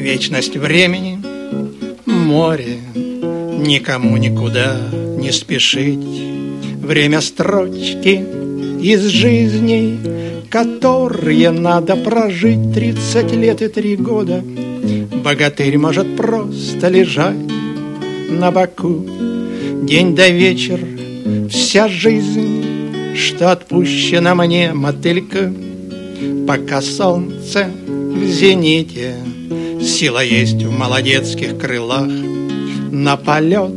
вечность времени, море, никому никуда не спешить. Время строчки из жизней, которые надо прожить. 30 лет и 3 года богатырь может просто лежать на боку. День до вечер вся жизнь, что отпущена мне, мотылька. Пока солнце в зените, сила есть в молодецких крылах. На полет,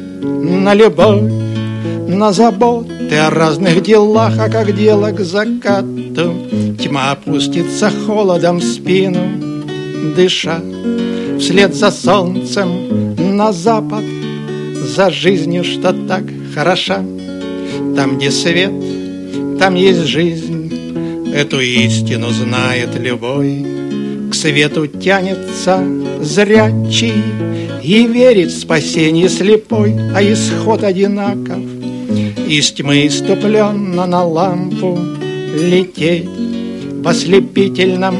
на любовь, на заботы о разных делах. А как дело к закату, тьма опустится холодом в спину, дыша вслед за солнцем на запад, за жизнью, что так хороша. Там, где свет, там есть жизнь, эту истину знает любой. К свету тянется зрячий и верит в спасение слепой, а исход одинаков. Из тьмы иступленно на лампу лететь в ослепительном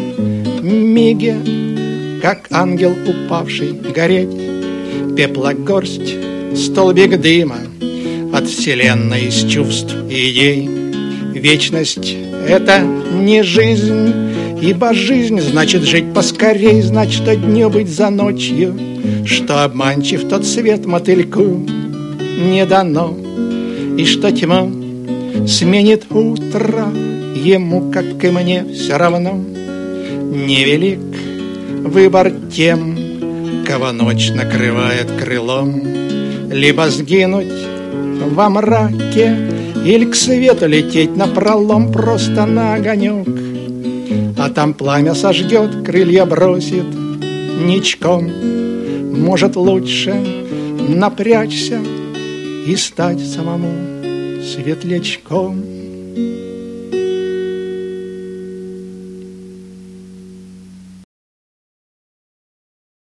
миге, как ангел упавший, гореть. Пепла горсть, столбик дыма от вселенной из чувств и идей. Вечность — это не жизнь, ибо жизнь значит жить поскорей. Значит, что дню быть за ночью, что обманчив тот свет мотыльку не дано, и что тьма сменит утро ему, как и мне, все равно. Невелик выбор тем, кого ночь накрывает крылом. Либо сгинуть во мраке, или к свету лететь напролом, просто на огонек. А там пламя сожжет, крылья бросит ничком. Может, лучше напрячься и стать самому светлячком.